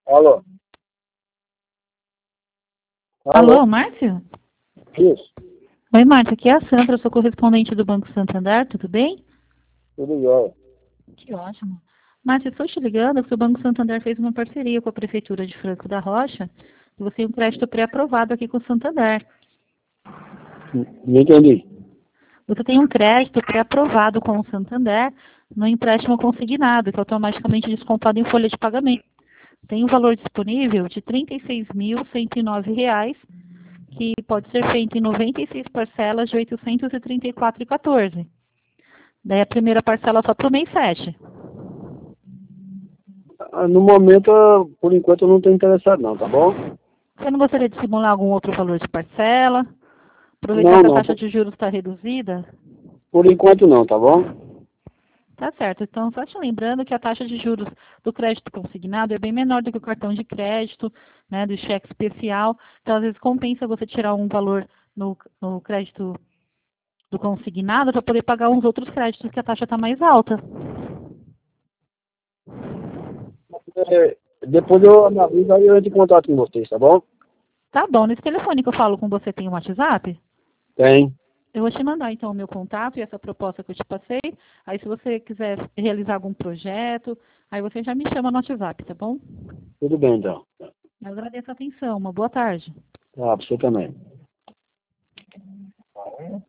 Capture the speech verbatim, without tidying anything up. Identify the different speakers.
Speaker 1: Alô? Alô?
Speaker 2: Alô, Márcio?
Speaker 1: Isso,
Speaker 2: Oi, Márcio, aqui é a Sandra, sou correspondente do Banco Santander, tudo bem?
Speaker 1: tudo jóia.
Speaker 2: Que ótimo. Márcio, estou te ligando porque o Banco Santander fez uma parceria com a Prefeitura de Franco da Rocha e você tem um crédito pré-aprovado aqui com o Santander.
Speaker 1: Não entendi.
Speaker 2: Você tem um crédito pré-aprovado com o Santander no empréstimo consignado, que é automaticamente descontado em folha de pagamento. Tem um valor disponível de trinta e seis mil cento e nove reais, que pode ser feito em noventa e seis parcelas de oitocentos e trinta e quatro reais e quatorze centavos. Daí a primeira parcela só para o mês sete.
Speaker 1: Ah, No momento, por enquanto, eu não estou interessado não, tá bom?
Speaker 2: Você não gostaria de simular algum outro valor de parcela? Aproveitar
Speaker 1: Não,
Speaker 2: que a
Speaker 1: não,
Speaker 2: taxa
Speaker 1: por,
Speaker 2: de juros está reduzida?
Speaker 1: por enquanto não, tá bom?
Speaker 2: Tá certo. Então, só te lembrando que a taxa de juros do crédito consignado é bem menor do que o cartão de crédito, né, do cheque especial. Então, às vezes, compensa você tirar um valor no, no crédito do consignado para poder pagar uns outros créditos que a taxa está mais alta.
Speaker 1: É, depois eu analiso, aí eu entro em contato com vocês, tá bom?
Speaker 2: Tá bom. Nesse telefone que eu falo com você tem um WhatsApp?
Speaker 1: Tem.
Speaker 2: Eu vou te mandar, então, o meu contato e essa proposta que eu te passei. Aí, se você quiser realizar algum projeto, aí você já me chama no WhatsApp, tá bom?
Speaker 1: Tudo bem, então.
Speaker 2: Eu agradeço a atenção. Uma boa tarde.
Speaker 1: Tá, pra você também.